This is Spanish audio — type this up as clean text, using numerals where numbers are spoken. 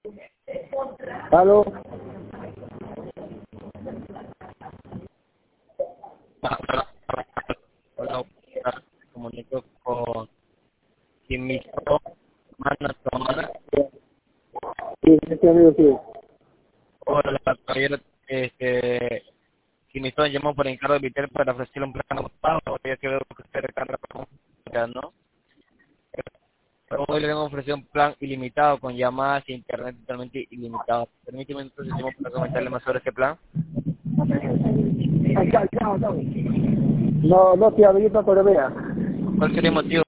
¿Aló? Hola, me comunico con Quimisto Mana. Sí, este amigo, sí. Hola, caballero. Quimisto llamó por encargo de Vitel para ofrecerle un plan ocupado, ya que veo que usted recarga con ¿no? Hoy le hemos ofrecido un plan ilimitado con llamadas e internet totalmente ilimitado. Permíteme entonces llamo para comentarle más sobre este plan. No, no, sí, amiguito, pero vea. ¿Cuál sería el motivo